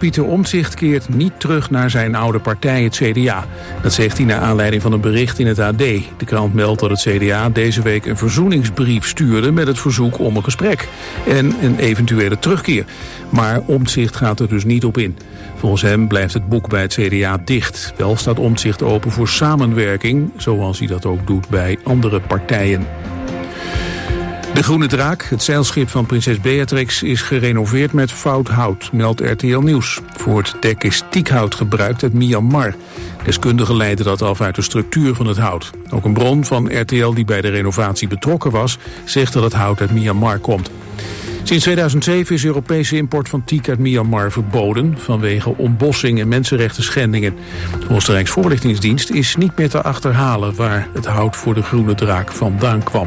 Pieter Omtzigt keert niet terug naar zijn oude partij, het CDA. Dat zegt hij naar aanleiding van een bericht in het AD. De krant meldt dat het CDA deze week een verzoeningsbrief stuurde met het verzoek om een gesprek en een eventuele terugkeer. Maar Omtzigt gaat er dus niet op in. Volgens hem blijft het boek bij het CDA dicht. Wel staat Omtzigt open voor samenwerking, zoals hij dat ook doet bij andere partijen. De Groene Draak, het zeilschip van prinses Beatrix, is gerenoveerd met fout hout, meldt RTL Nieuws. Voor het dek is teakhout gebruikt uit Myanmar. Deskundigen leiden dat af uit de structuur van het hout. Ook een bron van RTL die bij de renovatie betrokken was, zegt dat het hout uit Myanmar komt. Sinds 2007 is Europese import van teak uit Myanmar verboden vanwege ontbossing en mensenrechten schendingen. Volgens de Rijksvoorlichtingsdienst is niet meer te achterhalen waar het hout voor de Groene Draak vandaan kwam.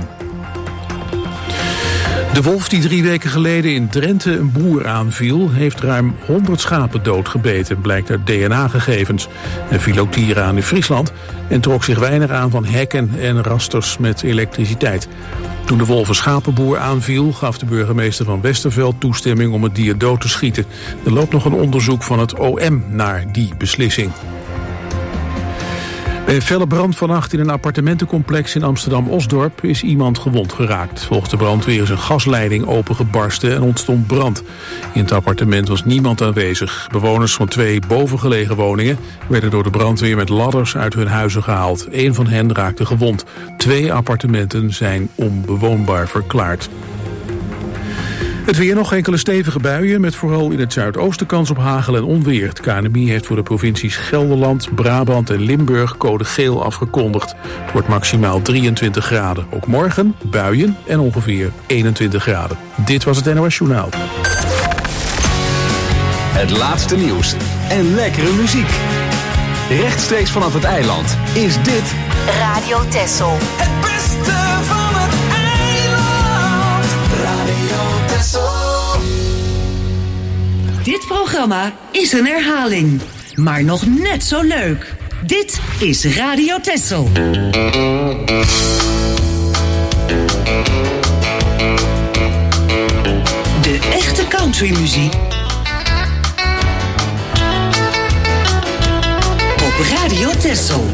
De wolf die 3 weken geleden in Drenthe een boer aanviel, heeft ruim 100 schapen doodgebeten, blijkt uit DNA-gegevens. Hij viel ook dieren aan in Friesland en trok zich weinig aan van hekken en rasters met elektriciteit. Toen de wolf een schapenboer aanviel, gaf de burgemeester van Westerveld toestemming om het dier dood te schieten. Er loopt nog een onderzoek van het OM naar die beslissing. Bij een felle brand vannacht in een appartementencomplex in Amsterdam-Osdorp is iemand gewond geraakt. Volgens de brandweer is een gasleiding opengebarsten en ontstond brand. In het appartement was niemand aanwezig. Bewoners van 2 bovengelegen woningen werden door de brandweer met ladders uit hun huizen gehaald. 1 van hen raakte gewond. 2 appartementen zijn onbewoonbaar verklaard. Het weer, nog enkele stevige buien met vooral in het zuidoosten kans op hagel en onweer. Het KNMI heeft voor de provincies Gelderland, Brabant en Limburg code geel afgekondigd. Het wordt maximaal 23 graden. Ook morgen buien en ongeveer 21 graden. Dit was het NOS Journaal. Het laatste nieuws en lekkere muziek. Rechtstreeks vanaf het eiland is dit Radio Texel. Het beste van het eiland. Radio Texel. Dit programma is een herhaling, maar nog net zo leuk. Dit is Radio Texel. De echte countrymuziek op Radio Texel.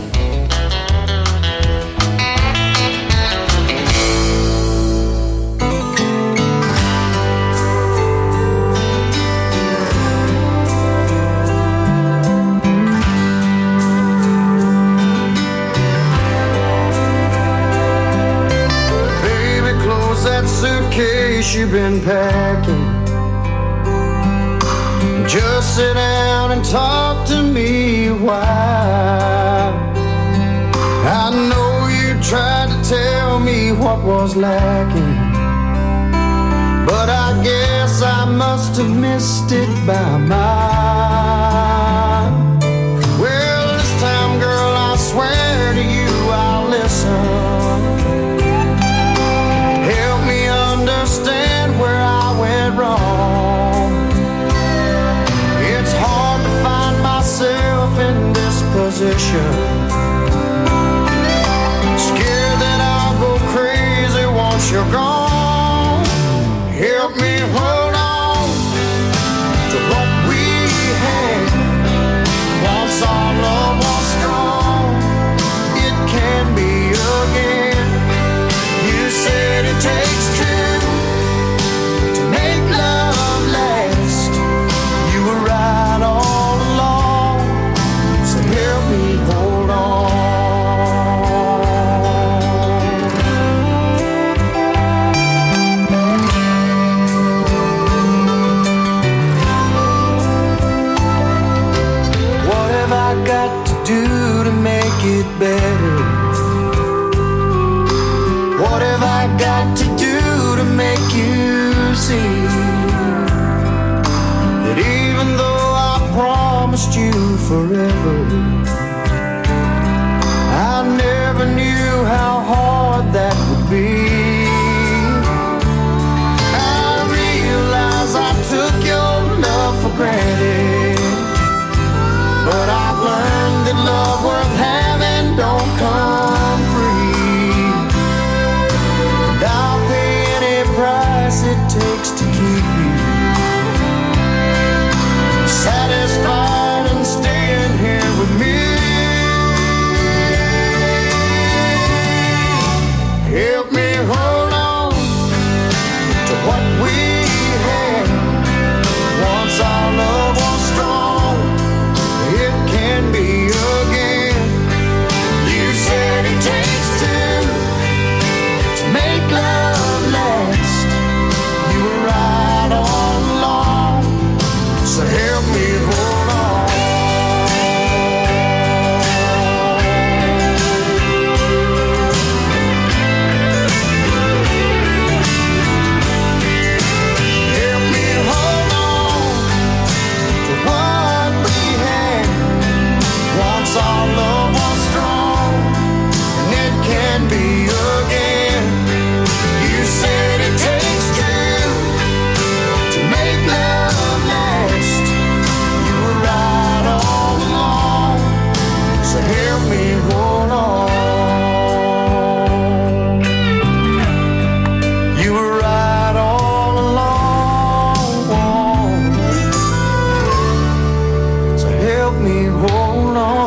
You've been packing. Just sit down and talk to me a while. I know you tried to tell me what was lacking, but I guess I must have missed it by mile. Well, this time, girl, I swear to you I'll listen. Understand where I went wrong. It's hard to find myself in this position. Scared that I'll go crazy once you're gone. Help me hold on to what we had. Once our love was strong, it can be again. You said it takes two. Better. What have I got to do to make you see that even though I promised you forever, I never knew how hard that would be. I realize I took your love for granted, but I've learned that love worth having don't come free. And I'll pay any price it takes to keep you satisfied. help me hold on. Help me hold on to what we had. Once our love was strong, and it can be again. You said it takes two to make love last. You were right all along, so help me hold on. You were right all along, so help me hold on.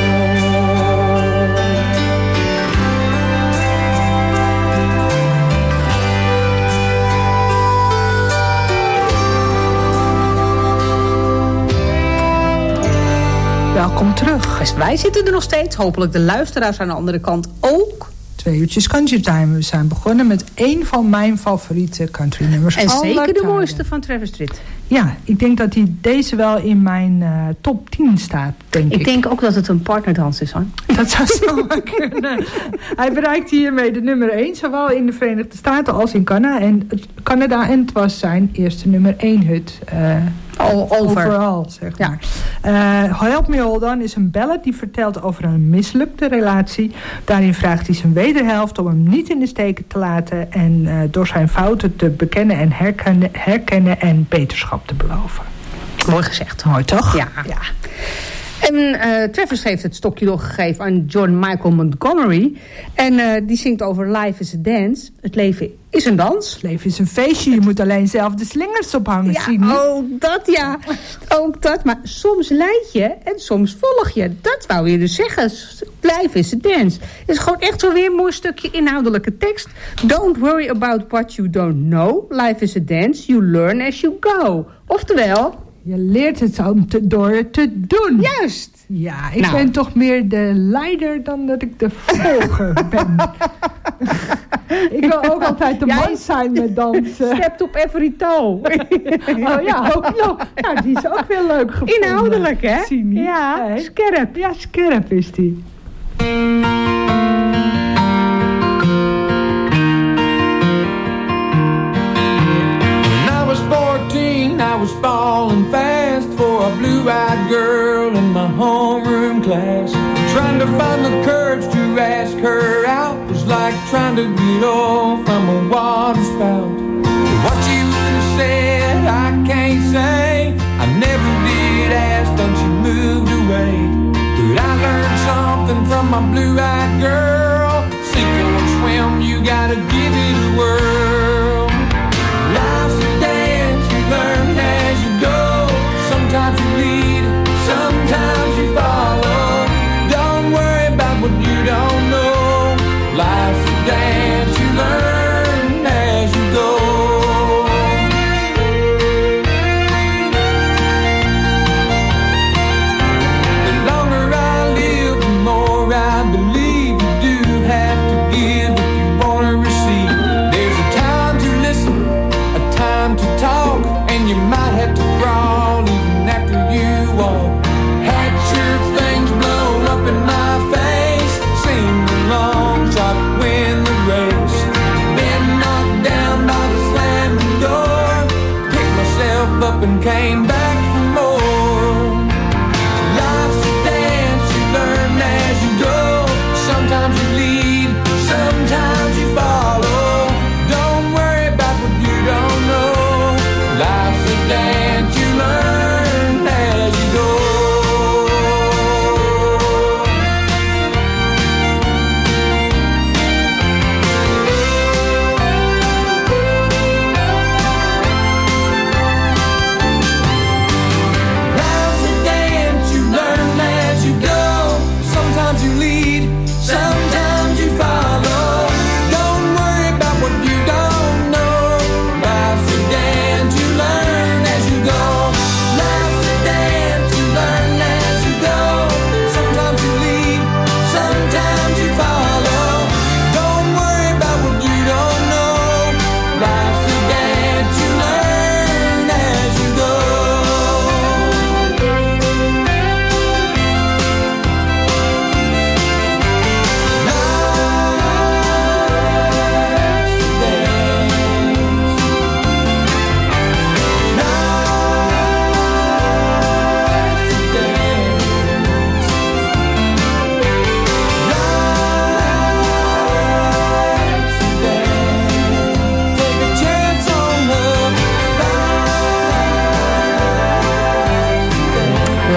Welkom terug. Dus wij zitten er nog steeds. Hopelijk de luisteraars aan de andere kant ook. 2 uurtjes Country Time. We zijn begonnen met één van mijn favoriete country nummers. En zeker de tijden. mooiste van Travis Tritt. Ja, ik denk dat deze wel in mijn top 10 staat, denk ik. Ik denk ook dat het een partnerdans is, hoor. Dat zou zo kunnen. Hij bereikt hiermee de nummer 1, zowel in de Verenigde Staten als in Canada. En het was zijn eerste nummer 1 hit. Overal, zeg maar. Help Me Hold On is een ballad die vertelt over een mislukte relatie. Daarin vraagt hij zijn wederhelft om hem niet in de steek te laten en door zijn fouten te bekennen en herkennen en beterschap te beloven. Mooi gezegd. Mooi, toch? Ja. En Travis heeft het stokje doorgegeven aan John Michael Montgomery. En die zingt over Life is a Dance. Het leven is een dans. Het leven is een feestje. Je moet alleen zelf de slingers ophangen, zien. Ook dat. Maar soms leid je en soms volg je. Dat wou je dus zeggen. Life is a Dance. Het is gewoon echt zo weer een mooi stukje inhoudelijke tekst. Don't worry about what you don't know. Life is a dance. You learn as you go. Oftewel... Je leert het door het te doen. Juist. Ja, ik ben toch meer de leider dan dat ik de volger ben. Ik wil ook altijd de man zijn met dansen. Stepped op every toe. Oh ja, ook nog. Nou, die is ook weer leuk gevonden. Inhoudelijk, hè? Sini. Ja, hey. scherp. Ja, scherp is die. I was falling fast for a blue-eyed girl in my homeroom class. Trying to find the courage to ask her out was like trying to get off from a water spout. What you would have said, I can't say. I never did ask, then she moved away. But I learned something from my blue-eyed girl. Sink or swim, you gotta give it a whirl. Life's a dance, you learn as you go. Sometimes you lead, sometimes you follow. Don't worry about what you don't know. Life's a dance, you learn as you go. The longer I live, the more I believe you do have to give if you want to receive. There's a time to listen, a time to talk, and you might have to crawl even after you walk. Had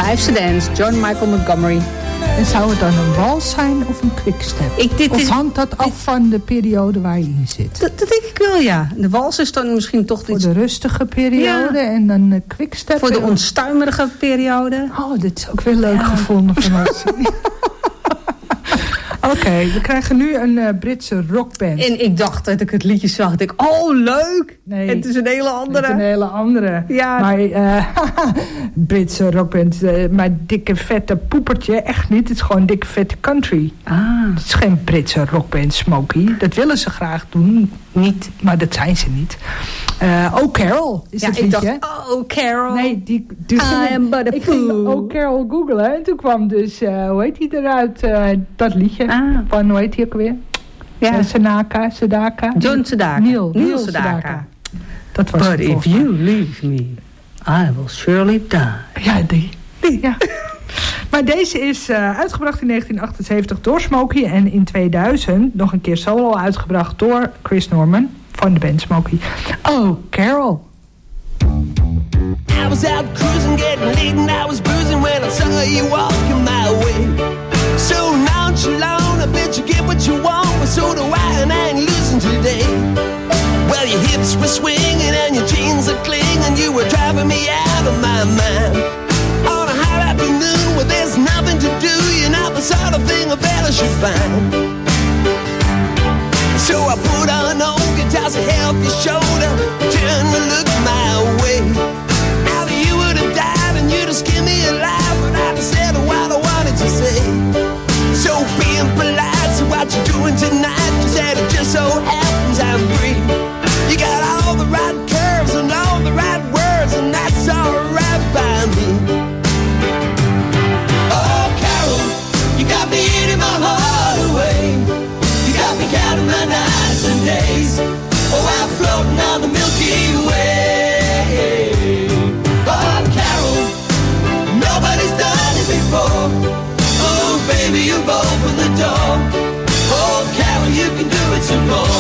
Life's a Dance, John Michael Montgomery. En zou het dan een wals zijn of een quickstep? Of hangt dat af van de periode waar je in zit? Dat denk ik wel, ja. De wals is dan misschien toch iets... Voor de rustige periode en dan een quickstep. Voor de onstuimerige periode. Oh, dit is ook weer leuk gevonden van ons. Oké, we krijgen nu een Britse rockband. En ik dacht dat ik het liedje zag. Ik dacht, oh leuk. Nee, het is een hele andere. Het is een hele andere. Ja. Maar Britse rockband, maar dikke vette poepertje, echt niet. Het is gewoon dikke vette country. Het is geen Britse rockband, Smokey. Dat willen ze graag doen. Niet, maar dat zijn ze niet. Oh Carol is het liedje. Ik dacht, oh Carol. Nee, ik ging Oh Carol googlen. En toen kwam dus, hoe heet die eruit? Dat liedje. Van, hoe heet die ook weer? Ja. Sedaka. John Sedaka. Neil Sedaka. Dat was But if you leave me, I will surely die. Ja, die. Ja. Maar deze is uitgebracht in 1978 door Smokey. En in 2000 nog een keer solo uitgebracht door Chris Norman van de band Smokey. Oh, Carol. I was out cruising, getting late, and I was bruising when I saw you walking my way. So nonchalant, I bet you get what you want, but so do I, and I ain't losing today. Well, your hips were swinging and your jeans are clinging, you were driving me out of my mind. On a hot afternoon where there's nothing to do, you're not the sort of thing a fella should find. So I put on old guitars to help your shoulder, turn to look my way. Either you would have died and you'd have skinned me alive, but I'd have said what I wanted to say. So being polite, so what you doing tonight? You said it just so happens I'm free. You got all the right curves and all the right words, and that's alright by me. Oh Carol, you got me eating my heart away. You got me counting my nights and days. Oh, I'm floating on the Milky Way. Oh Carol, nobody's done it before. Oh baby, you've opened the door. Oh Carol, you can do it some more.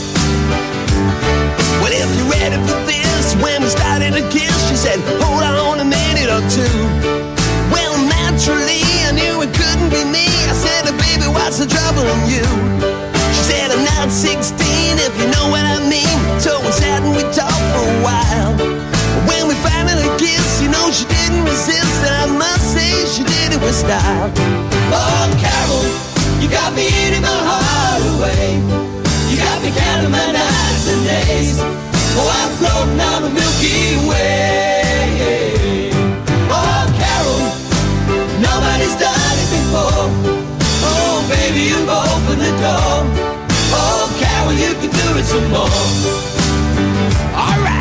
Well, if you're ready for this, when we started to kiss, she said, hold on a minute or two. Well, naturally, I knew it couldn't be me. I said, baby, what's the trouble in you? She said, I'm not 16, if you know what I mean. So we sat and we talked for a while. When we finally kissed, you know she didn't resist, and I must say she did it with style. Oh, Carol, you got me eating my heart away. You got me counting my nights and days. Oh, I'm floating on the Milky Way. Oh, Carol, nobody's done it before. Oh, baby, you've opened the door. Oh, Carol, you can do it some more. All right.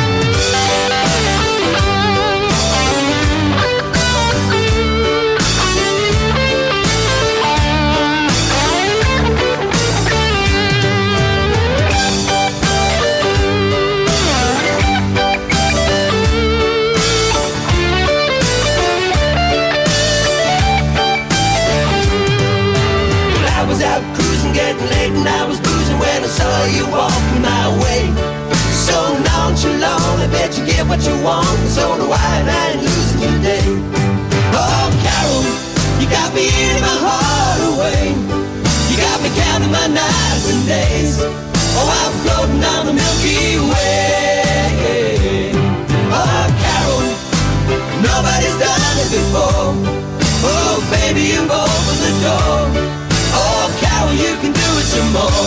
And I was boozing when I saw you walking my way. So nonchalant, I bet you get what you want, and so do I, and I ain't losing today. Oh, Carol, you got me eating my heart away. You got me counting my nights and days. Oh, I'm floating on the Milky Way. Oh, Carol, nobody's done it before. Oh, baby, you've opened the door. Oh, Carol, you can do it some more.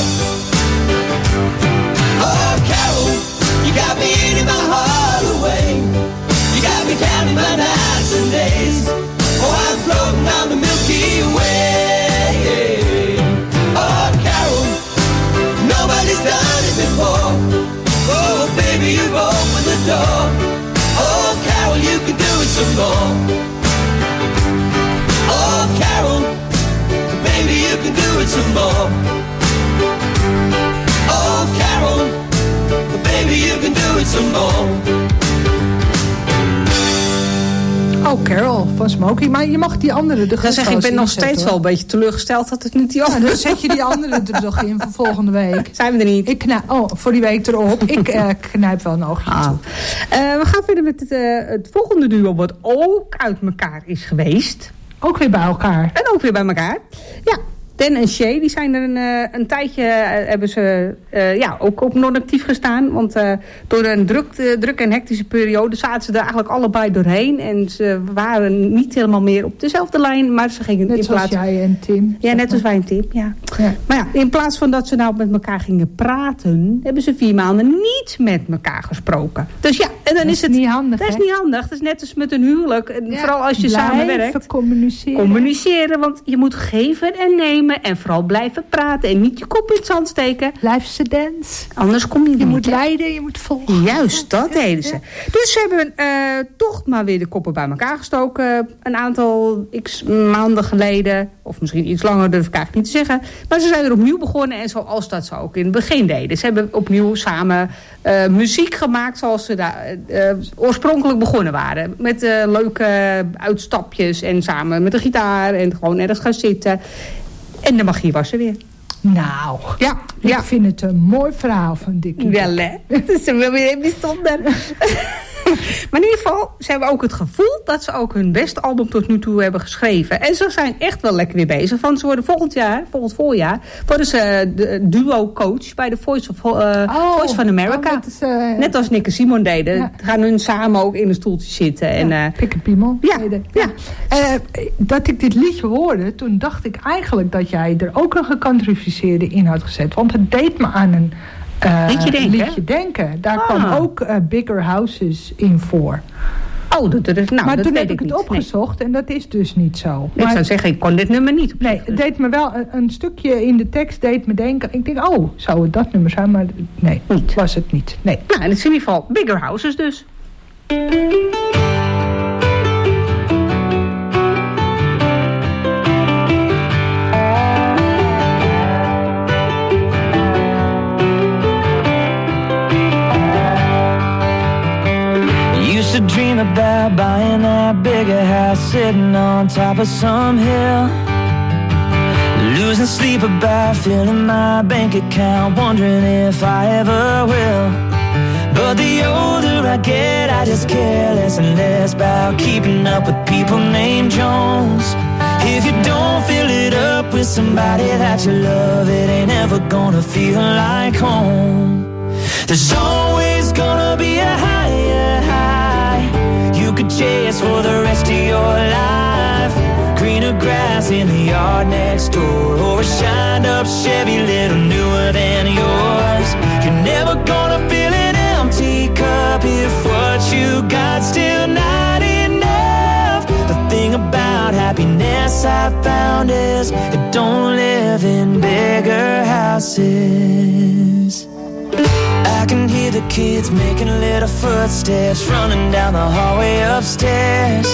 Oh, Carol, you got me eating my heart away. You got me counting my nights and days. Oh, I'm floating on the Milky Way. Oh, Carol, nobody's done it before. Oh, baby, you've opened the door. Oh, Carol, you can do it some more. Oh, Carol, baby, you can do it some more. Oh, Carol, baby, you can do it some more. Oh, Carol van Smokey. Maar je mag die andere... Ik ben nog steeds wel een beetje teleurgesteld dat het niet die andere... Dan zet je die andere er toch in voor volgende week. Zijn we er niet? Voor die week erop. Ik knijp wel een oogje toe. We gaan verder met het volgende duo wat ook uit elkaar is geweest. Ook weer bij elkaar. En ook weer bij elkaar. Ja. Dan en Shay, die zijn er een tijdje, hebben ze ook op non-actief gestaan. Want door een druk en hectische periode zaten ze er eigenlijk allebei doorheen. En ze waren niet helemaal meer op dezelfde lijn. Maar ze gingen net zoals jij en Tim. Ja, net als wij en Tim, ja. Maar ja, in plaats van dat ze nou met elkaar gingen praten, hebben ze 4 maanden niet met elkaar gesproken. Dus ja, en dan is het niet handig. Dat is niet handig. Dat is net als met een huwelijk. En vooral als je samenwerkt. Communiceren, want je moet geven en nemen. En vooral blijven praten en niet je kop in het zand steken. Life's a dance. Anders kom je niet. Je moet leiden, je moet volgen. Juist, dat deden ze. Dus ze hebben toch maar weer de koppen bij elkaar gestoken. Een aantal maanden geleden. Of misschien iets langer, durf ik eigenlijk niet te zeggen. Maar ze zijn er opnieuw begonnen. En zoals dat ze ook in het begin deden. Ze hebben opnieuw samen muziek gemaakt zoals ze daar oorspronkelijk begonnen waren. Met leuke uitstapjes en samen met de gitaar. En gewoon ergens gaan zitten. En de magie was er weer. Nou, ik vind het een mooi verhaal van Dickie. Wel hè, het is wel weer bijzonder. Maar in ieder geval, ze hebben ook het gevoel dat ze ook hun beste album tot nu toe hebben geschreven. En ze zijn echt wel lekker weer bezig. Want ze worden volgend voorjaar, worden ze de duo-coach bij de Voice van America. Net als Nick en Simon deden. Ja. Gaan hun samen ook in een stoeltje zitten. En, Pik en piemel. Ja. Dat ik dit liedje hoorde, toen dacht ik eigenlijk dat jij er ook een gecountryficeerde in had gezet. Want het deed me aan een liedje denken. Daar kwam ook Bigger Houses in voor. Oh, maar toen heb ik het opgezocht en dat is dus niet zo. Ik zou zeggen, ik kon dit nummer niet op. Nee, het deed me wel een stukje in de tekst deed me denken. Ik denk, zou het dat nummer zijn? Maar nee, was het niet. Nee. Nou, en het is in ieder geval Bigger Houses dus. To dream about buying that bigger house sitting on top of some hill, losing sleep about filling my bank account, wondering if I ever will. But the older I get, I just care less and less about keeping up with people named Jones. If you don't fill it up with somebody that you love, it ain't ever gonna feel like home. There's always gonna be a higher high you could chase for the rest of your life. Greener grass in the yard next door, or a shined up Chevy little newer than yours. You're never gonna fill an empty cup if what you got still not enough. The thing about happiness I found is it don't live in bigger houses. I can hear the kids making little footsteps running down the hallway upstairs.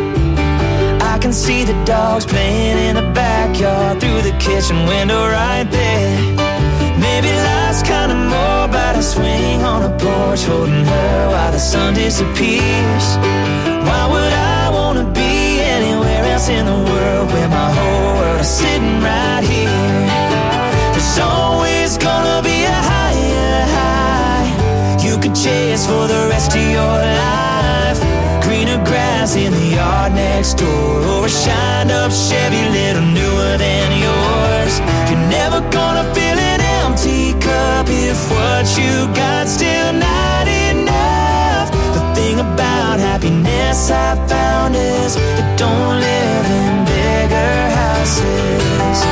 I can see the dogs playing in the backyard through the kitchen window right there. Maybe life's kinda more about a swing on a porch holding her while the sun disappears. Why would I wanna be anywhere else in the world where my whole world is sitting right here? There's always gonna be a higher high you could chase for the rest of your life. Greener grass in the yard next door, or a shined up Chevy little newer than yours. You're never gonna fill an empty cup if what you got still not enough. The thing about happiness I found is it don't live in bigger houses.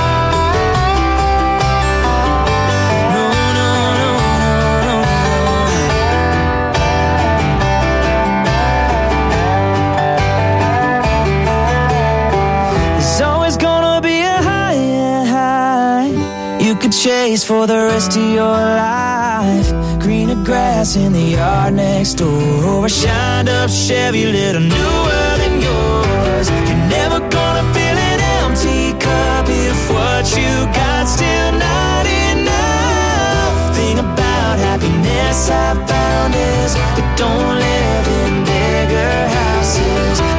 Chase for the rest of your life. Greener grass in the yard next door, or a shined up Chevy little newer than yours. You're never gonna fill an empty cup if what you got still not enough. Thing about happiness I found is it don't live in bigger houses.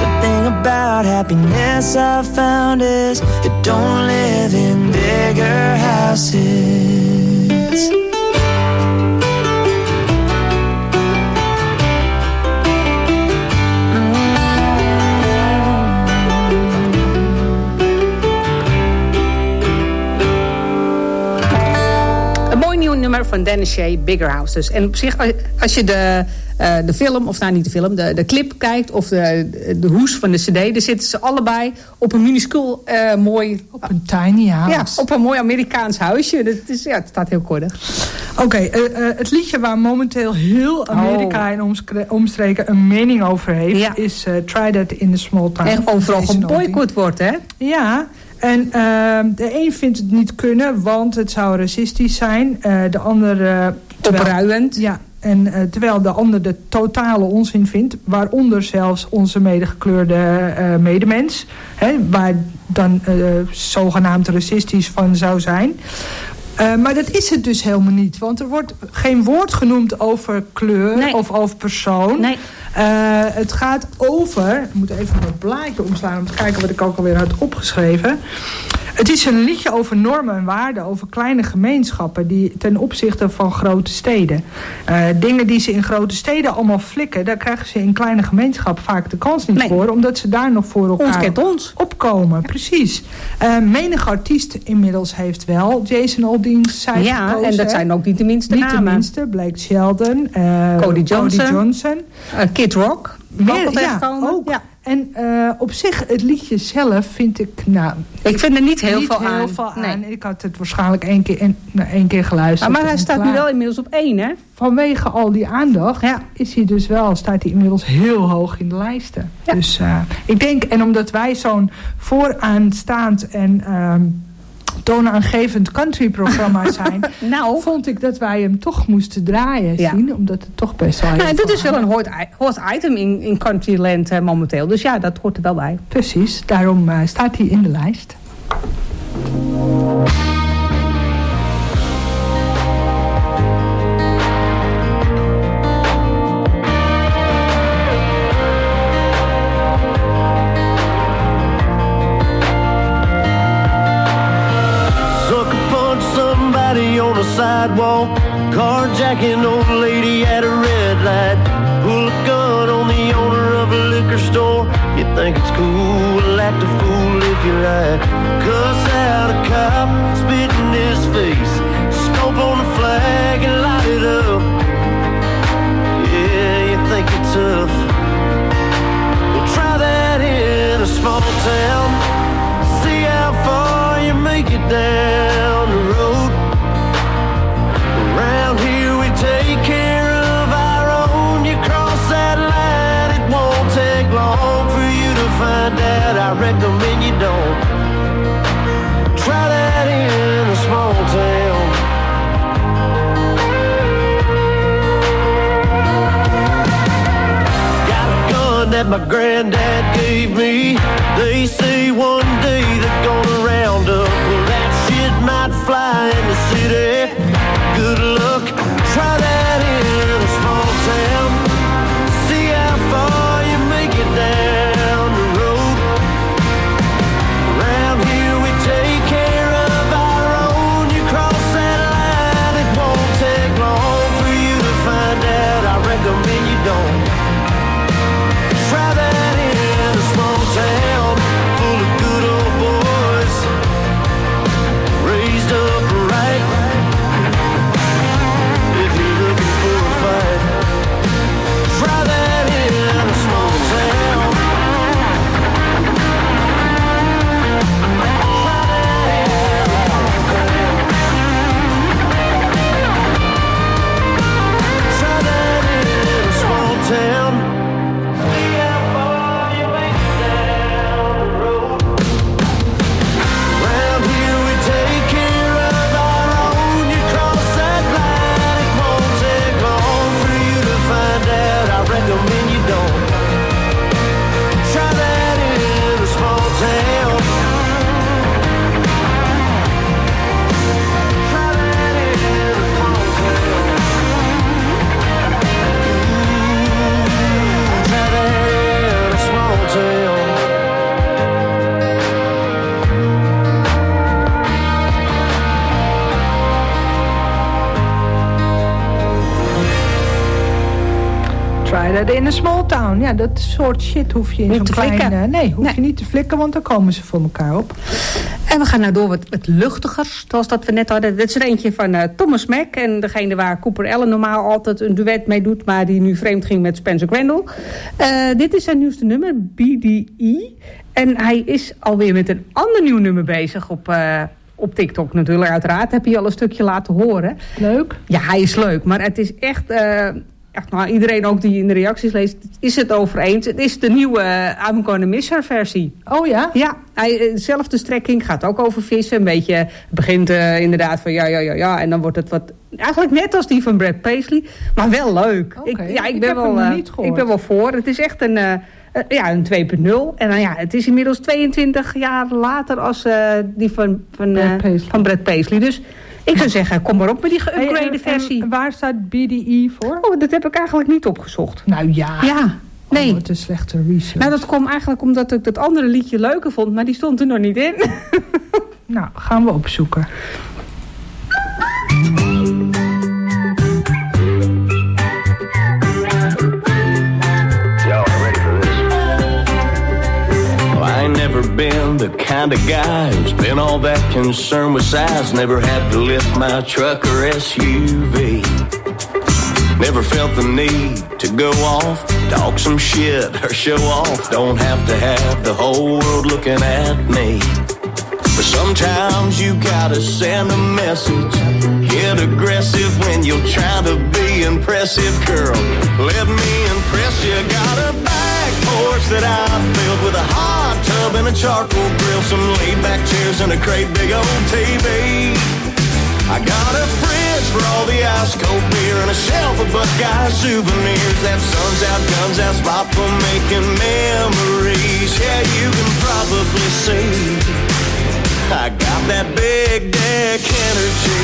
about happiness I've found is it don't live in bigger houses. Nummer van Dennis Shea, Bigger Houses. En op zich, als je de film, of nou niet de film, de clip kijkt, of de hoes van de cd, daar zitten ze allebei op een minuscuul mooi... Op een tiny house. Ja, op een mooi Amerikaans huisje. Dat is, ja, het staat heel kordig. Oké, het liedje waar momenteel heel Amerika en omstreken een mening over heeft, is Try That in the Small Town. En overal geboycott wordt, hè? Ja. En de een vindt het niet kunnen, want het zou racistisch zijn. De ander... opruiend. Ja, en terwijl de ander de totale onzin vindt. Waaronder zelfs onze medegekleurde medemens. Hè, waar dan zogenaamd racistisch van zou zijn. Maar dat is het dus helemaal niet. Want er wordt geen woord genoemd over kleur of over persoon. Nee. Het gaat over... Ik moet even mijn blaadje omslaan om te kijken wat ik ook alweer had opgeschreven. Het is een liedje over normen en waarden, over kleine gemeenschappen die ten opzichte van grote steden. Dingen die ze in grote steden allemaal flikken, daar krijgen ze in kleine gemeenschappen vaak de kans niet voor, omdat ze daar nog voor elkaar opkomen. Precies. Menig artiest inmiddels heeft wel Jason Aldean's site gekozen. En dat zijn ook niet de minste namen. Niet de minste, Blake Shelton, Cody Johnson. Kid Rock. Ook. Ja. En op zich, het liedje zelf vind ik... Nou, ik vind er niet heel veel aan. Nee. Ik had het waarschijnlijk één keer geluisterd. Maar hij staat nu wel inmiddels op 1, hè? Vanwege al die aandacht is hij dus wel, staat hij inmiddels heel hoog in de lijsten. Ja. Dus ik denk, en omdat wij zo'n vooraanstaand en... toonaangevend countryprogramma zijn... vond ik dat wij hem toch moesten draaien zien. Omdat het toch best wel... dit is wel een hot item in Countryland momenteel. Dus ja, dat hoort er wel bij. Precies, daarom staat hij in de lijst. Sidewalk, carjacking old lady at a red light, pull a gun on the owner of a liquor store. You think it's cool, act a fool if you like. Cuss out a cop, spit in his face, stomp on the flag and light it up. Yeah, you think you're tough. Well, try that in a small town. See how far you make it down the road. Around here we take care of our own. You cross that line, it won't take long for you to find out. I recommend you don't. Try that in a small town. Got a gun that my granddad gave me. They say one day they're gonna round up. Well, that shit might fly in the city. Good luck, try that in a small town. See how far you make it down the road. Around here we take care of our own. You cross that line, it won't take long for you to find out. I recommend you don't. Try that in a small town full of good old boys. Together in a Small Town. Ja, dat soort shit hoef je in zo'n klein... hoef je niet te flikken, want dan komen ze voor elkaar op. En we gaan nou door met luchtigers, zoals dat we net hadden. Dit is er eentje van Thomas Mack. En degene waar Cooper Allen normaal altijd een duet mee doet, maar die nu vreemd ging met Spencer Crandall. Dit is zijn nieuwste nummer, BDE. En hij is alweer met een ander nieuw nummer bezig op TikTok natuurlijk. Uiteraard heb je al een stukje laten horen. Leuk? Ja, hij is leuk. Maar het is echt iedereen ook die in de reacties leest, is het over eens. Het is de nieuwe I'm Gonna Miss Her versie. Oh ja? Ja, dezelfde strekking, gaat ook over vissen. Een beetje, het begint inderdaad van ja. En dan wordt het wat, eigenlijk net als die van Brad Paisley. Maar wel leuk. Okay. Ik ben wel voor. Het is echt een 2.0. En dan het is inmiddels 22 jaar later als die van Brad Paisley. Dus ik zou zeggen, kom maar op met die geüpgrade versie. En waar staat BDE voor? Oh, dat heb ik eigenlijk niet opgezocht. Nou ja. Ja. Nee. Wat een slechte research. Nou, dat kwam eigenlijk omdat ik dat andere liedje leuker vond, maar die stond er nog niet in. Nou, gaan we opzoeken. I ain't never been the kind of guy who's been all that concerned with size. Never had to lift my truck or SUV. Never felt the need to go off, talk some shit or show off. Don't have to have the whole world looking at me. But sometimes you gotta send a message. Get aggressive when you're trying to be impressive, girl. Let me impress you. Got a back porch that I built with a hot tub and a charcoal grill, some laid-back chairs and a great big old TV. I got a fridge for all the ice-cold beer and a shelf of Buckeye souvenirs. That sun's out, guns out spot for making memories. Yeah, you can probably see I got that big deck energy.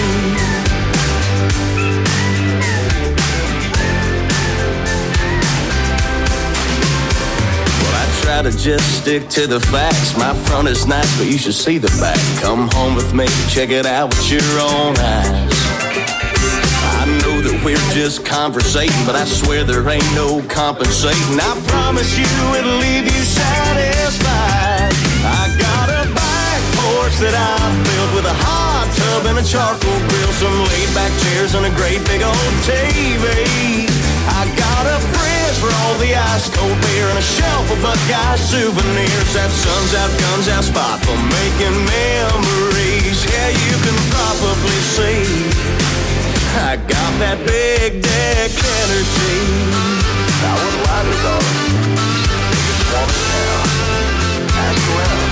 Try to just stick to the facts. My front is nice, but you should see the back. Come home with me, check it out with your own eyes. I know that we're just conversating, but I swear there ain't no compensating. I promise you it'll leave you satisfied. I got a back porch that I built with a hot tub and a charcoal grill, some laid-back chairs and a great big old TV. I got a fridge for all the ice-cold beer and a shelf of Buckeye souvenirs. That sun's out, guns out spot for making memories. Yeah, you can probably see I got that big deck energy. I wouldn't lie to you, darling. You just want it now. Ask around.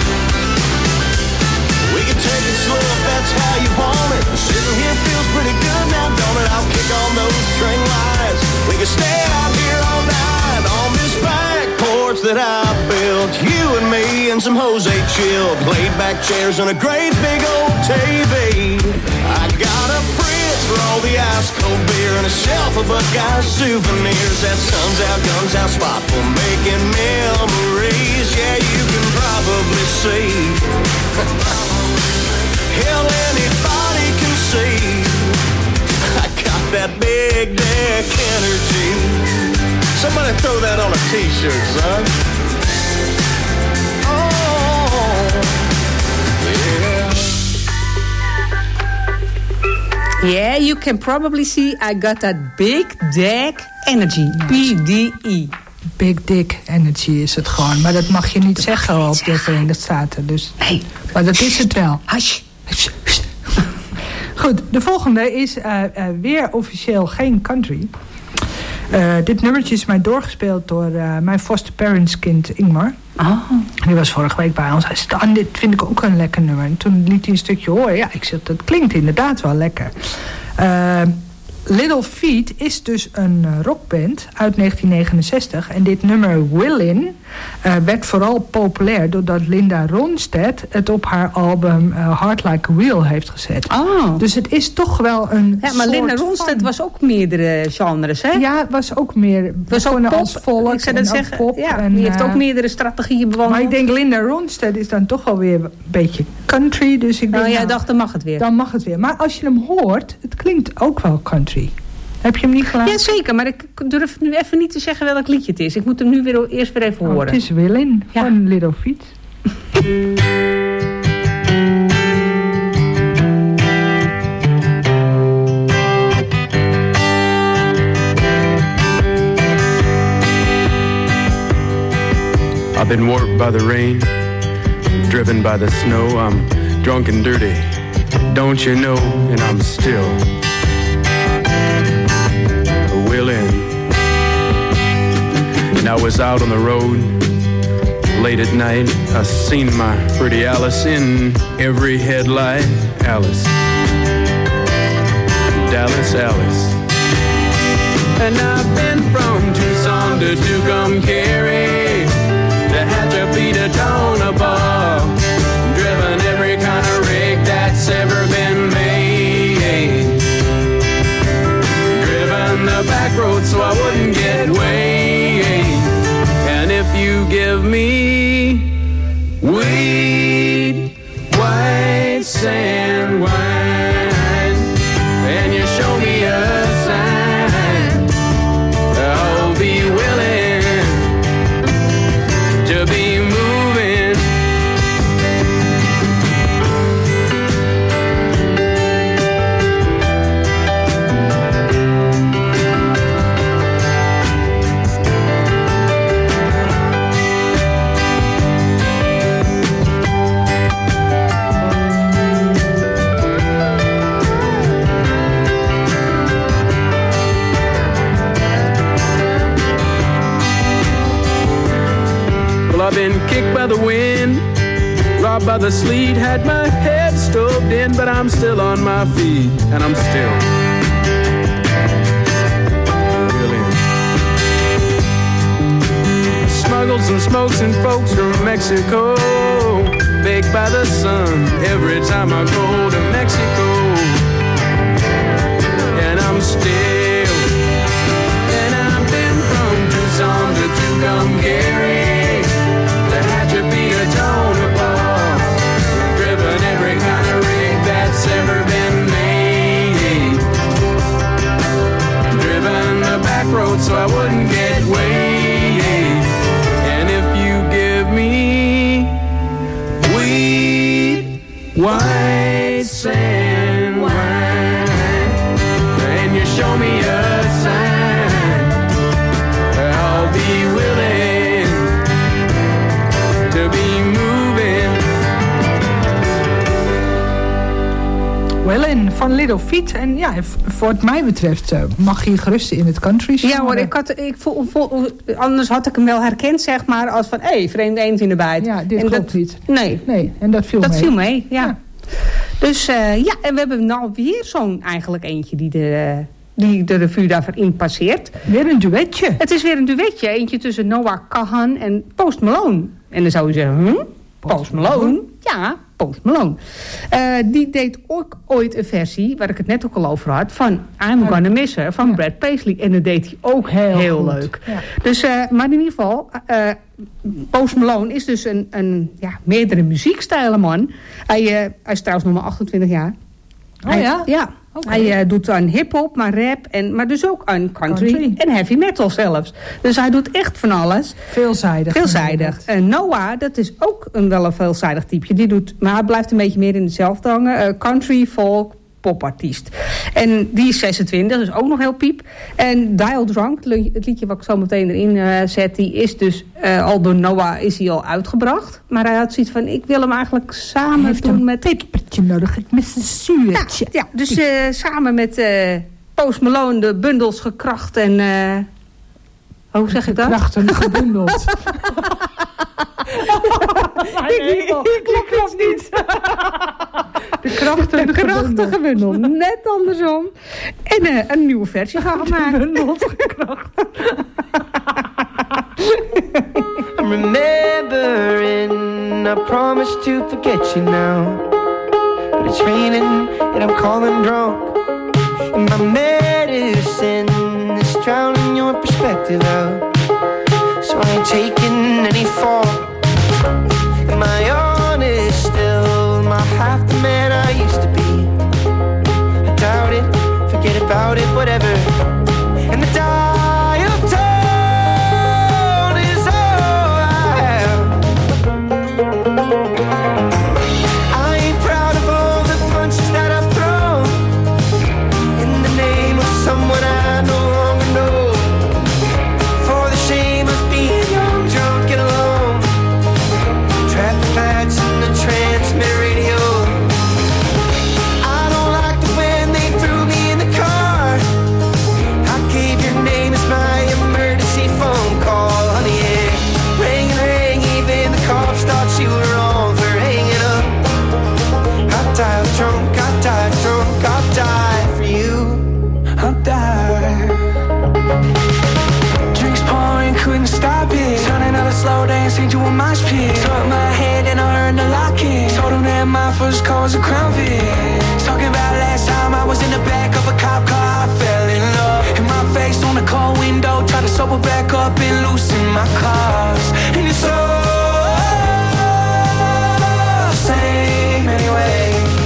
We can take it slow if that's how you want it. Sitting here feels pretty good now, don't it? I'll kick on those string lights. We can stay out here all night on this back porch that I built. You and me and some Jose chilled, laid back chairs and a great big old TV. I got a fridge for all the ice cold beer and a shelf of Buckeye souvenirs. That sun's out, guns out spot for making memories. Yeah, you can probably see. Hell, anybody can see I got that big deck energy. Somebody throw that on a t-shirt, son. Oh, yeah. Yeah, you can probably see I got that big deck energy. BDE. Big Dick Energy is het gewoon. Maar dat mag je niet zeggen op de Verenigde Staten. Dus. Hey. Maar dat is het wel. Hush. Goed, de volgende is weer officieel geen country. Dit nummertje is mij doorgespeeld door mijn foster parents kind Ingmar. Oh. Die was vorige week bij ons. Hij zei, Stan, dit vind ik ook een lekker nummer. En toen liet hij een stukje horen. Ja, ik zeg, dat klinkt inderdaad wel lekker. Little Feat is dus een rockband uit 1969. En dit nummer Willin werd vooral populair doordat Linda Ronstadt het op haar album Hard Like a Wheel heeft gezet. Oh. Dus het is toch wel een ja, maar Linda Ronstadt was ook meerdere genres, hè? Ja, was ook meer. Was ook pop. Als volk, ik zou dat zeggen. Pop, ja, en, die heeft ook meerdere strategieën bewandeld. Maar ik denk Linda Ronstadt is dan toch wel weer een beetje country. Dus ik denk, jij dacht, dan mag het weer. Dan mag het weer. Maar als je hem hoort, het klinkt ook wel country. Heb je hem niet geluisterd? Jazeker, maar ik durf nu even niet te zeggen welk liedje het is. Ik moet hem nu eerst weer even horen. Het is Willin van Little Feat. I've been warped by the rain, driven by the snow. I'm drunk and dirty, don't you know? And I'm still willing. And I was out on the road late at night. I seen my pretty Alice in every headlight. Alice, Dallas, Alice. And I've been from Tucson to Tucumcari, to Hatchapee to Tonopah, driven every kind of rig that's ever been made, driven the back road so I wouldn't get weighed. And if you give me weed, white sand wine, and you show me a sign, I'll be willing to be moving. I've been kicked by the wind, robbed by the sleet, had my head stoved in, but I'm still on my feet, and I'm still willing. Smuggled some smokes and folks from Mexico, baked by the sun every time I go to Mexico, and I'm still, and I've been from Tucson to Tucumcari, driven every kind of rig that's ever been made, driven the back road so I wouldn't get weighed. And if you give me weed, white sand wine, and you show me a sign, I'll be willing to be moving. Willin van Little Feat. En ja, voor wat mij betreft mag je gerust in het country. Ja hoor, anders had ik hem wel herkend, zeg maar, als van, vreemde eend in de bijt. Ja, dit klopt niet. Nee, en dat viel mee. Dat viel mee, ja. Dus en we hebben nou weer zo'n eigenlijk eentje die de revue daarvoor in passeert. Weer een duetje. Het is weer een duetje. Eentje tussen Noah Kahan en Post Malone. En dan zou je zeggen, Post Malone? Ja, Post Malone. Die deed ook ooit een versie, waar ik het net ook al over had, van I'm Gonna Miss Her van Brad Paisley. En dat deed hij ook heel leuk. Ja. Dus, maar in ieder geval, Post Malone is dus een meerdere muziekstijlen man. Hij is trouwens nog maar 28 jaar. Ja. Okay. Hij doet aan hip-hop, maar rap, maar dus ook aan country en heavy metal zelfs. Dus hij doet echt van alles. Veelzijdig. Noah, dat is ook wel een veelzijdig typeje. Maar hij blijft een beetje meer in hetzelfde hangen. Country, folk, popartiest. En die is 26, dus ook nog heel piep. En Dial Drunk, het liedje wat ik zo meteen erin zet, die is dus al door Noah is hij al uitgebracht. Maar hij had zoiets van, ik wil hem eigenlijk samen doen met... Een pepertje nodig, met zijn zuurtje. Ja, dus samen met Post Malone de bundels gekracht en... hoe zeg ik dat? Krachten gebundeld. Die klopt niet. De krachten gebundeld. Net andersom. En een nieuwe versie gaan maken. Gebundeld gekracht. I'm remembering I promised to forget you now, but it's raining and I'm calling drunk, and my medicine is drowning your perspective out, so I ain't taking any fault. Am I honest still? Am I half the man I used to be? I doubt it, forget about it, whatever. that my first car's a Crown Vic. Talking about last time I was in the back of a cop car, I fell in love. And my face on the car window, try to sober back up and loosen my cars. And it's all the same anyway.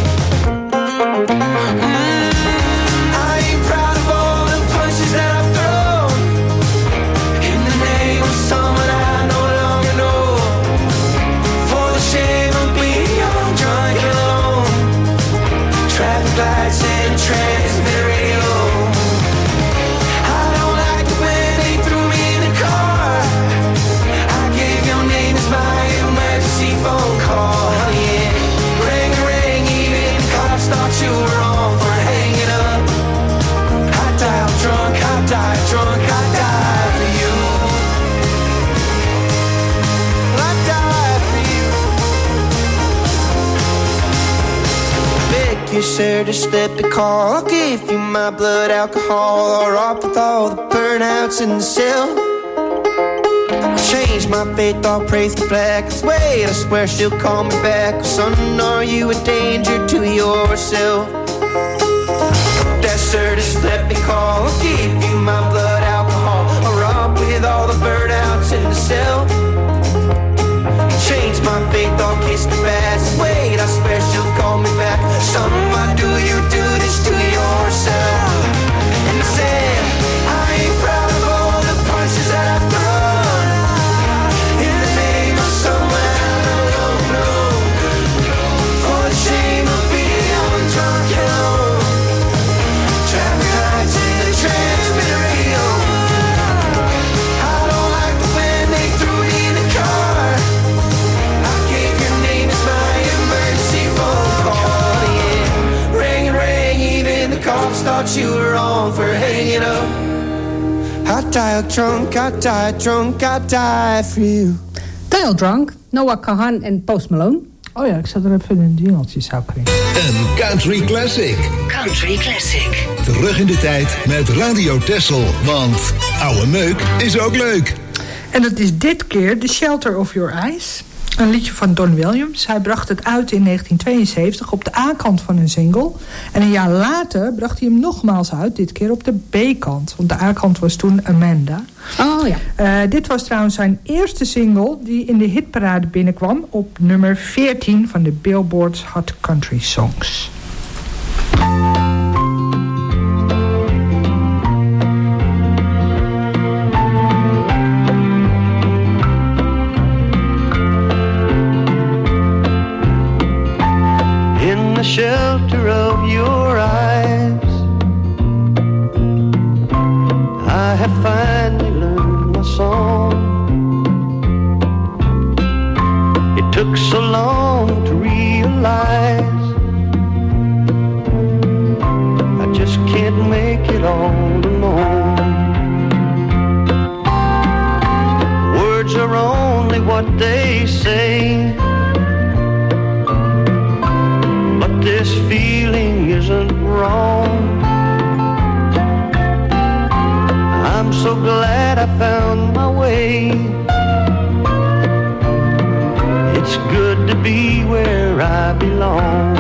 I ain't proud of all the punches that I've thrown in the name of someone I no longer know. For the shame of being young, drunk and alone. Traffic lights and transmit radio. I don't like the way they threw me in the car. I gave your name as my emergency phone call. Yeah, ring a ring, even cops thought you were on for hanging up. I died drunk, I died drunk, I died for you. I died for you. Beg you, sir, to step the call. I'll give you my blood alcohol, or up with all the burnouts in the cell. I'll change my faith, I'll praise the flag. 'Cause wait, I swear she'll call me back. Son, are you a danger to yourself? That sir, just let me call. I'll give you my blood alcohol, or up with all the burnouts in the cell. Change my faith, I'll kiss the bass. Wait, I swear she'll call me back. Son, why do you do this to yourself? And I said, I ain't proud of all the punches that I've thrown in the name of someone I don't know. For the shame of being drunk and alone. Traffic lights in the transmit radio. I don't like the way they threw me in the car. I gave your name as my emergency phone call. Yeah, ring and ring, even the cops thought you were on for hanging up. I died drunk, I died drunk, I died for you. Dial Drunk, Noah Kahan en Post Malone. Oh ja, ik zat er even een jingeltje zou krijgen. Een country classic. Country Classic. Terug in de tijd met Radio Texel. Want oude meuk is ook leuk. En dat is dit keer The Shelter of Your Eyes. Een liedje van Don Williams. Hij bracht het uit in 1972 op de A-kant van een single. En een jaar later bracht hij hem nogmaals uit, dit keer op de B-kant. Want de A-kant was toen Amanda. Oh ja. Dit was trouwens zijn eerste single die in de hitparade binnenkwam op nummer 14 van de Billboard's Hot Country Songs. The shelter of your eyes, I have finally learned my song. It took so long to realize I just can't make it all alone. Words are only what they say, this feeling isn't wrong. I'm so glad I found my way. It's good to be where I belong.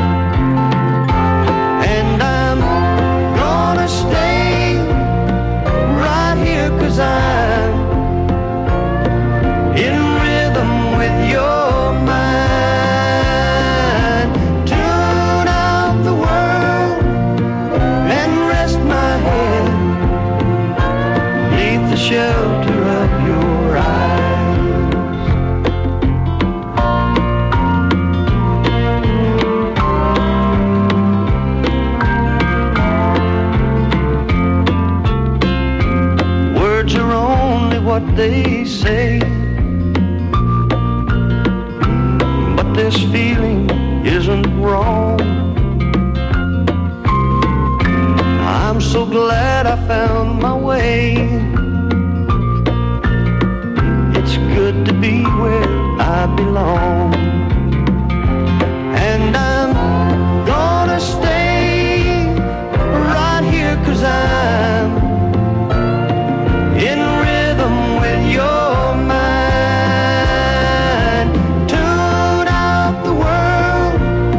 And I'm gonna stay right here 'cause I'm in rhythm with your mind. Shelter of your eyes. Words are only what they say, but this feeling isn't wrong. I'm so glad I found my way. Good to be where I belong. And I'm gonna stay right here 'cause I'm in rhythm with your mind. Tune out the world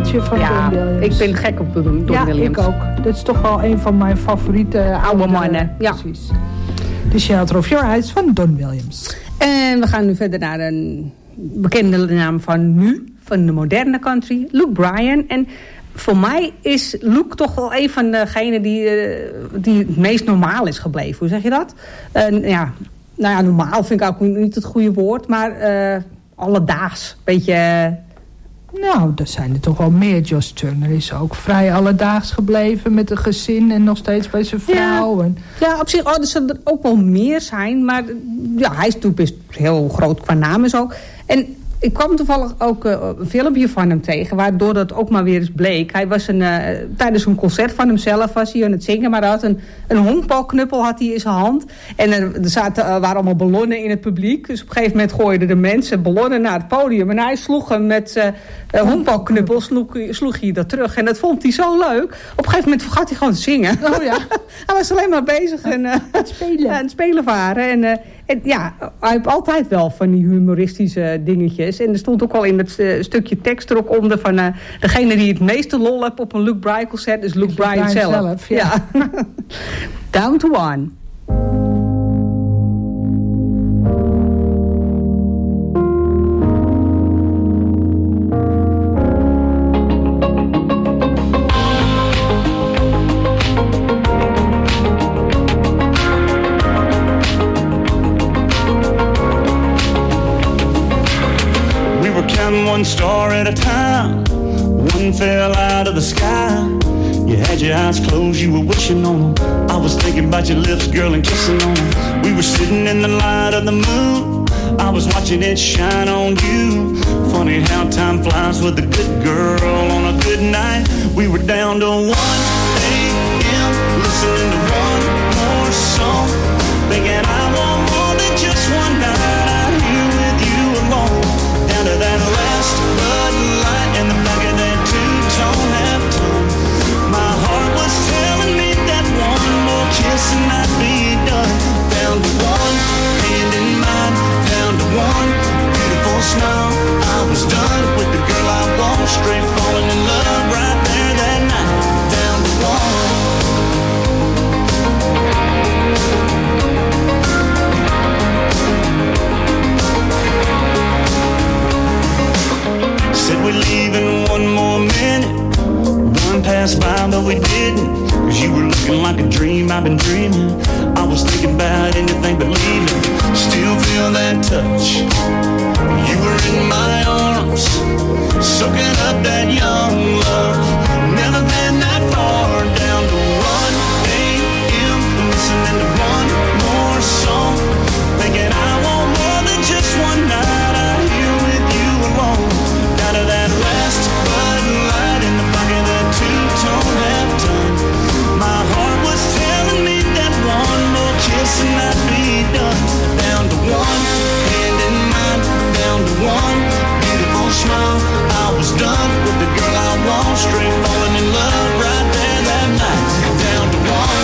liedje van Don Williams. Ik ben gek op Don Williams. Ja, ik ook. Dat is toch wel een van mijn favoriete oude mannen. Ja. Precies. The Shelter of Your Eyes van Don Williams. En we gaan nu verder naar een bekende naam van nu, van de moderne country, Luke Bryan. En voor mij is Luke toch wel een van degenen die het meest normaal is gebleven. Hoe zeg je dat? Normaal vind ik ook niet het goede woord, maar alledaags. Beetje... Nou, er zijn er toch wel meer. Josh Turner is ook vrij alledaags gebleven met een gezin en nog steeds bij zijn vrouw. Ja, op zich er zullen er ook wel meer zijn, maar hij is natuurlijk best heel groot qua naam en zo. En ik kwam toevallig ook een filmpje van hem tegen, waardoor dat ook maar weer eens bleek. Hij was tijdens een concert van hemzelf was hij aan het zingen, maar hij had een honkbalknuppel had hij in zijn hand. En er waren allemaal ballonnen in het publiek. Dus op een gegeven moment gooiden de mensen ballonnen naar het podium. En hij sloeg hem met honkbalknuppel, sloeg hij dat terug. En dat vond hij zo leuk. Op een gegeven moment vergat hij gewoon te zingen. Oh ja. Hij was alleen maar bezig en het spelen waren. En hij heeft altijd wel van die humoristische dingetjes. En er stond ook al in het stukje tekst er ook onder van degene die het meeste lol heeft op een Luke Bryan concert is Luke Bryan zelf. Ja. Down to One. One star at a time, one fell out of the sky. You had your eyes closed, you were wishing on them. I was thinking about your lips, girl, and kissing on them. We were sitting in the light of the moon, I was watching it shine on you. Funny how time flies with a good girl on a good night. We were down to 1 a.m. listening to one more song, thinking I want more than just one night out here with you alone. Down to that last Bud Light in the back of that two-tone halftone. My heart was telling me that one more kiss and I'd be done. Down to one, hand in mine. Down to one, beautiful smile. I was done with the girl I want. Straight falling in love right there that night. Down to one. Said we'd leave in one more minute. One passed by but we didn't. Cause you were looking like a dream I've been dreaming. I was thinking about anything but leaving. Still feel that touch. You were in my arms, soaking up that young love. Never been that far. Down to 1 a.m. listening to one more song, thinking I want more than just one night out here with you alone. Down to that last Bud Light in the back of that two-tone halftone. My heart was telling me that one more kiss and I'd be done. Down to one, hand in mine. Down to one, beautiful smile. I was done with the girl I want. Straight falling in love right there that night. Down to one.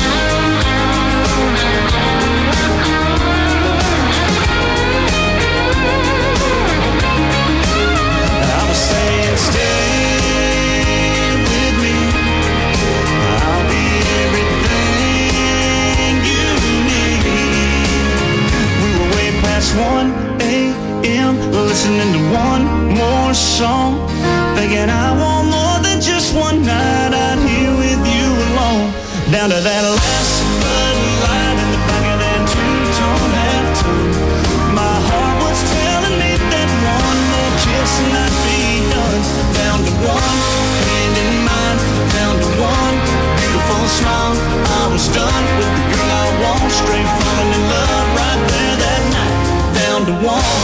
Saying stay with me, I'll be everything you need. We were way past 1 a.m. listening to one more song, thinking I want more than just one night out here with you alone. Down to that last Bud Light in the back of that two-tone halftone. My heart was telling me that one more kiss and I'd be done. Down to one, hand in mine. Down to one, beautiful smile. I was done with the girl I want. Straight falling in love right there that night. Down to one.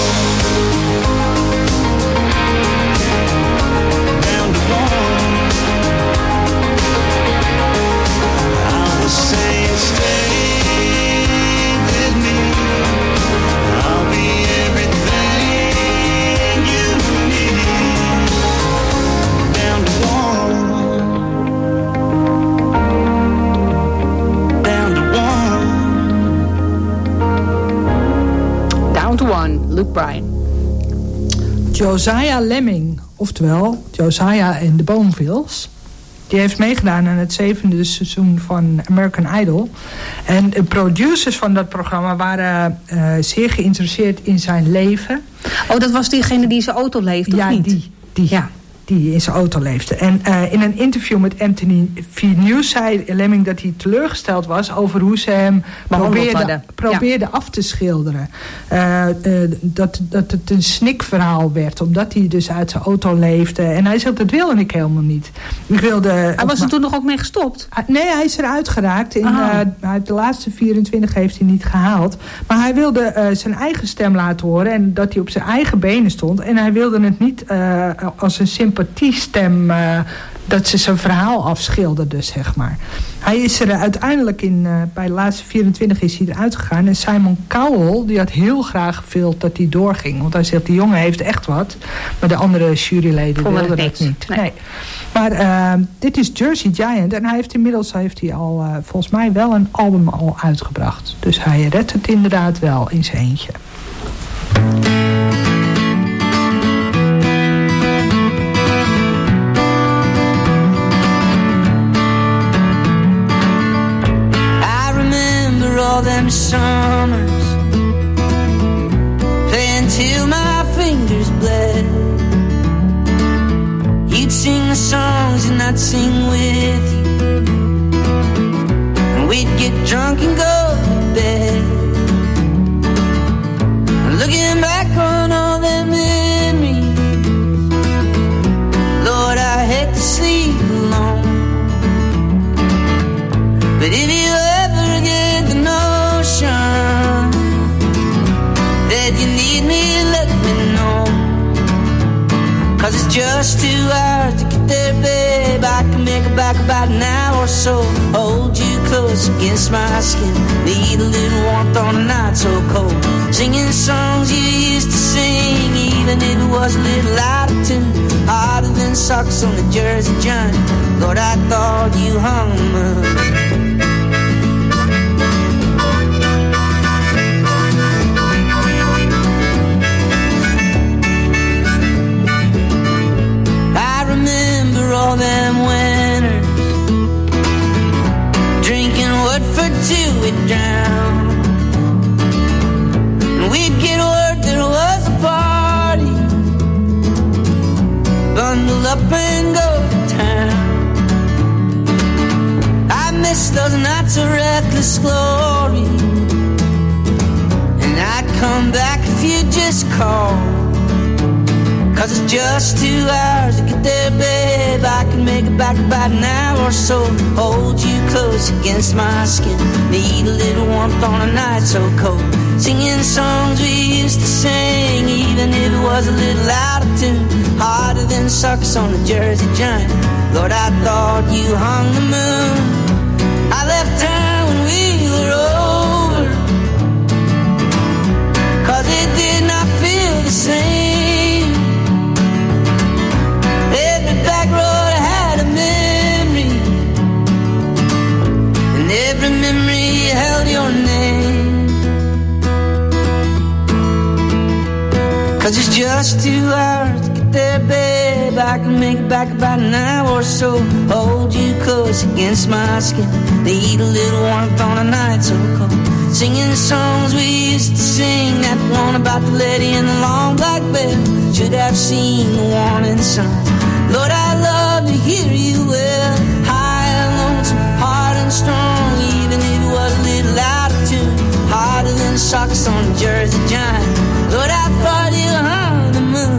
Down to one. I was saying stay with me. I'll be everything you need. Down to one. Down to one. Down to One, Luke Bryan. Josiah Lemming, Oftewel, Josiah en de Bonevilles. Die heeft meegedaan aan het 7e seizoen van American Idol. En de producers van dat programma waren zeer geïnteresseerd in zijn leven. Oh, dat was diegene die in zijn auto leefde, of niet? Die in zijn auto leefde. En in een interview met Anthony V. News zei Lemming dat hij teleurgesteld was over hoe ze hem probeerde af te schilderen. Dat het een snikverhaal werd, omdat hij dus uit zijn auto leefde. En hij zegt, dat wilde ik helemaal niet. Hij was er toen nog ook mee gestopt? Nee, hij is eruit geraakt. De laatste 24 heeft hij niet gehaald. Maar hij wilde zijn eigen stem laten horen en dat hij op zijn eigen benen stond. En hij wilde het niet als een sympathiestem dat ze zijn verhaal afschilderde, zeg maar. Hij is er uiteindelijk bij de laatste 24 is hij eruit gegaan. En Simon Cowell, die had heel graag gewild dat hij doorging. Want hij zegt, die jongen heeft echt wat. Maar de andere juryleden wilden dat niet. Nee. Maar dit is Jersey Giant. En hij heeft inmiddels al volgens mij wel een album al uitgebracht. Dus hij redt het inderdaad wel in zijn eentje. All them summers, playing till my fingers bled. You'd sing the songs and I'd sing with you, and we'd get drunk and go to bed. Looking back on all them memories, Lord, I hate to sleep alone. But if you ever get the notion that you need me, let me know. 'Cause it's just 2 hours to get there, babe. I can make it back about an hour or so. Hold you close against my skin, need a little warmth on a night so cold. Singing songs you used to sing, even if it was a little out of tune. Harder than socks on the Jersey Giant. Lord, I thought you hung the moon. All them winners drinking Woodford till we drown. And we'd get word there was a party, bundle up and go to town. I miss those nights of reckless glory, and I'd come back if you just called. 'Cause it's just 2 hours to get there, babe. I can make it back about an hour or so. Hold you close against my skin, need a little warmth on a night so cold. Singing songs we used to sing, even if it was a little out of tune. Harder than suckers on the Jersey Giant. Lord, I thought you hung the moon. I left town when we were over, 'cause it did not feel the same. Every back road had a memory, and every memory held your name. 'Cause it's just 2 hours to get there, babe. I can make it back about an hour or so. Hold you close against my skin, need a little warmth on a night so cold. Singing songs we used to sing, that one about the lady in the long black veil. Should have seen the warning signs. Lord, I love to hear you well, high and lonesome, hard and strong, even if it was a little out of tune, harder than socks on a Jersey Giant. Lord, I thought you hung the moon.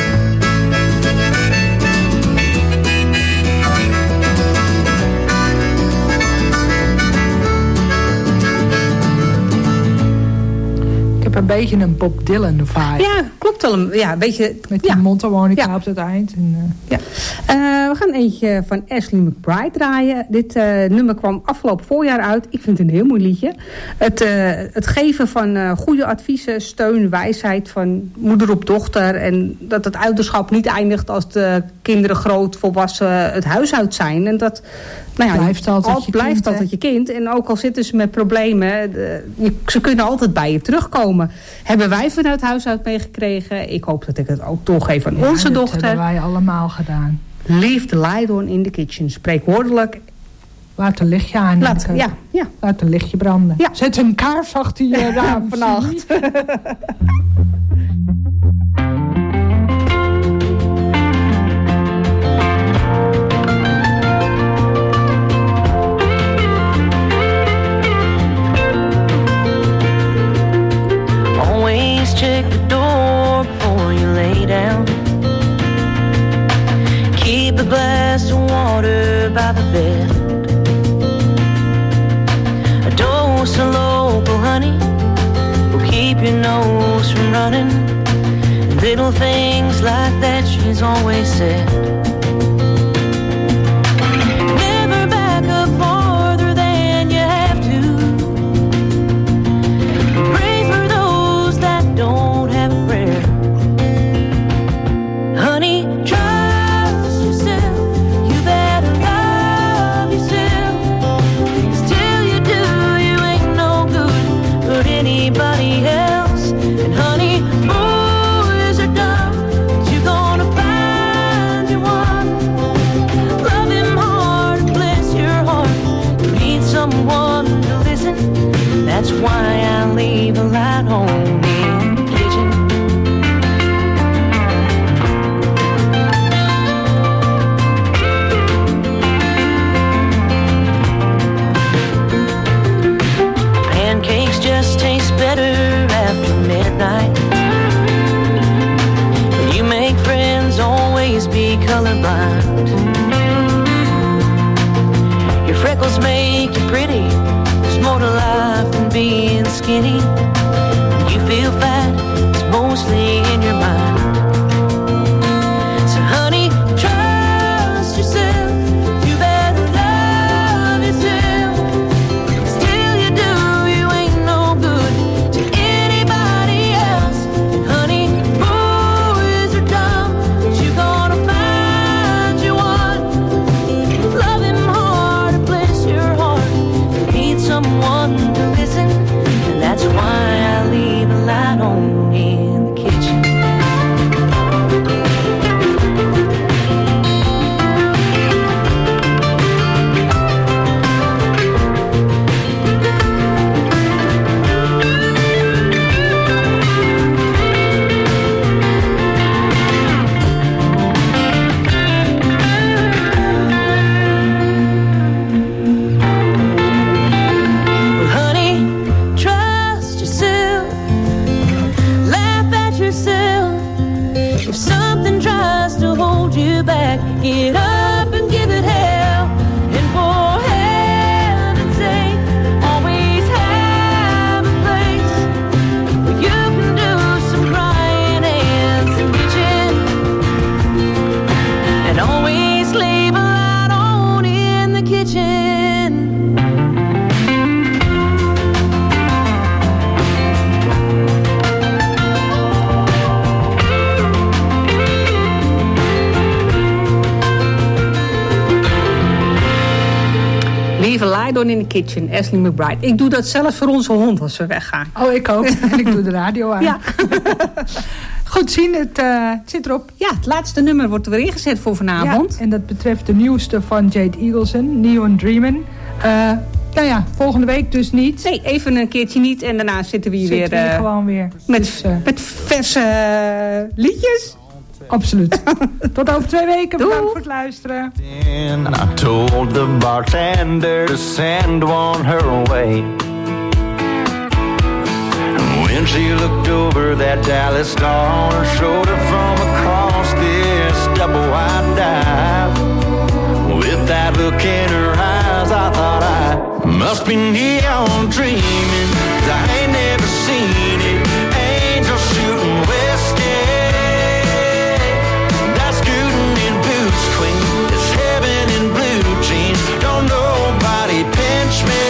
Ik heb een beetje een Bob Dylan vibe. Ja, klopt wel. Ja, een beetje, met die mondharmonica op het eind. En, we gaan eentje van Ashley McBryde draaien. Dit nummer kwam afgelopen voorjaar uit. Ik vind het een heel mooi liedje. Het geven van goede adviezen, steun, wijsheid van moeder op dochter. En dat het ouderschap niet eindigt als de kinderen groot, volwassen het huis uit zijn. En dat blijft altijd je kind. En ook al zitten ze met problemen, ze kunnen altijd bij je terugkomen. hebben wij vanuit huis uit meegekregen. Ik hoop dat ik het ook doorgeef aan onze dochter. Dat hebben wij allemaal gedaan. Leave the light on in the kitchen. Spreekwoordelijk. Laat een lichtje aan. Laat een lichtje branden. Ja. Zet een kaars achter je raam. Vannacht. Always check the door before you lay down. Keep a glass of water by the bed. A dose of local honey will keep your nose from running. Little things like that she's always said. Never back up farther than you have to. Pray for those that don't have a prayer. Honey, trust yourself. You better love yourself. 'Cause till you do, you ain't no good for anybody else. And honey, boys are dumb, but you're gonna find you one. Love him hard, bless your heart. You need someone to listen. That's why I leave a light on in the kitchen. Pancakes just taste better after midnight. When you make friends, always be colorblind. Your freckles make you pretty. There's more to life than being skinny. When you feel fat, it's mostly in your mind. So honey, trust yourself. You better love yourself. 'Cause till you do, you ain't no good to anybody else. And honey, boys are dumb, but you're gonna find you one. Love him hard and bless your heart. You need someone to listen, and that's why I leave a light on in the kitchen. Well, honey, trust yourself. Laugh at yourself. If something tries to hold you back, get up and give it hell. And for heaven's sake, always have a place where you can do some crying and some bitching. And always leave a light on in the kitchen. Leave a light on in the kitchen, Ashley McBride. Ik doe dat zelfs voor onze hond als we weggaan. Oh, ik ook. En ik doe de radio aan. Ja. Goed zien, het zit erop. Ja, het laatste nummer wordt er weer ingezet voor vanavond. Ja, en dat betreft de nieuwste van Jade Eagleson, Neon Dreamin'. Nou ja, volgende week dus niet. Nee, even een keertje niet en daarna zitten we hier weer, gewoon weer. Met verse liedjes. Absoluut. Tot over 2 weken. Bedankt voor het luisteren. And I told the bartender to send one her way. And when she looked over, that Dallas star on her shoulder from across this double wide dive, with that look in her eyes, I thought I must be neon dreaming, 'cause I ain't never seen it. Angels shooting whiskey, that's scooting in boots clean. It's heaven in blue jeans. Don't nobody pinch me.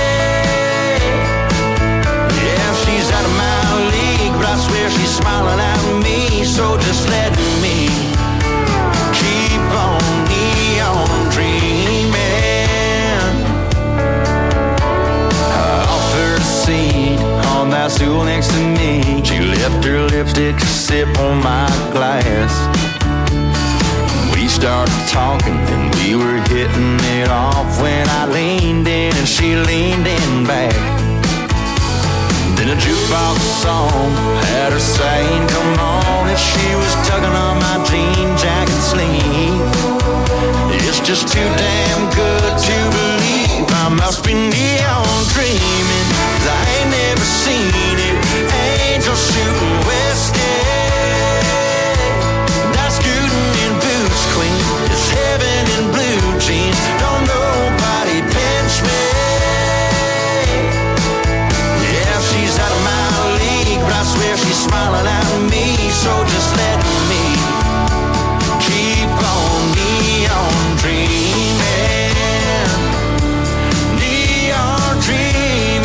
Yeah, she's out of my league, but I swear she's smiling at me. So just let me keep on neon dreaming. I offered a seat on that stool next to me. lipstick to sip on my glass. We started talking and we were hitting it off when I leaned in and she leaned in back. Then a jukebox song had her saying, come on, and she was tugging on my jean jacket sleeve. It's just too damn good to believe. I must be neon dreaming, 'cause I ain't never seen it. Angel shooting whiskey, that's scooting in boots, queen. It's heaven in blue jeans. Don't nobody pinch me. Yeah, she's out of my league, but I swear she's smiling at me. So just let me keep on neon dreaming, neon dreaming.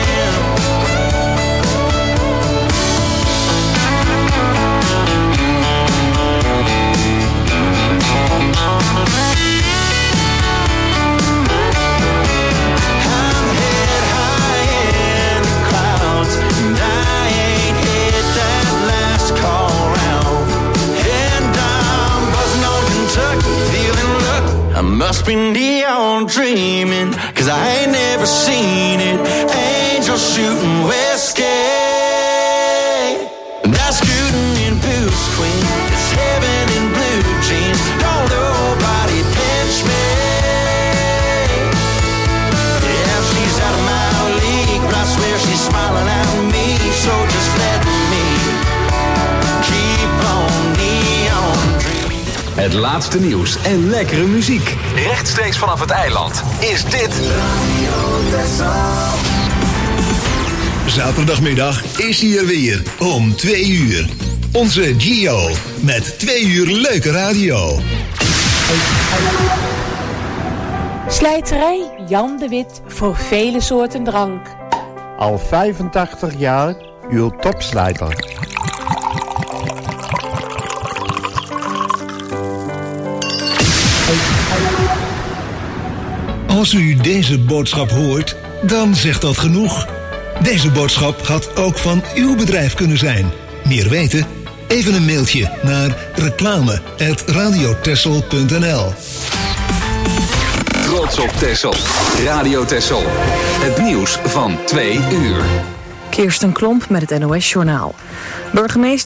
I'm head high in the clouds, and I ain't hit that last call round. And I'm buzzing on Kentucky, feeling lucky. I must be neon dreaming, 'cause I ain't never seen it. Angels shooting whiskey, that's scooting in boots, queen. It's heaven in blue jeans. Don't nobody pinch me. Yeah, she's out of my league, but I swear she's smiling at me. So just let me keep on neon dreaming. Het laatste nieuws en lekkere muziek. Rechtstreeks vanaf het eiland is dit Zaterdagmiddag is hij er weer om 2 uur. Onze Gio met 2 uur leuke radio. Slijterij Jan de Wit voor vele soorten drank. Al 85 jaar uw topslijter. Als u deze boodschap hoort, dan zegt dat genoeg. Deze boodschap had ook van uw bedrijf kunnen zijn. Meer weten? Even een mailtje naar reclame@radiotessel.nl. Trots op Texel. Radio Texel. Het nieuws van 2 uur. Kirsten Klomp met het NOS-journaal. Burgemeester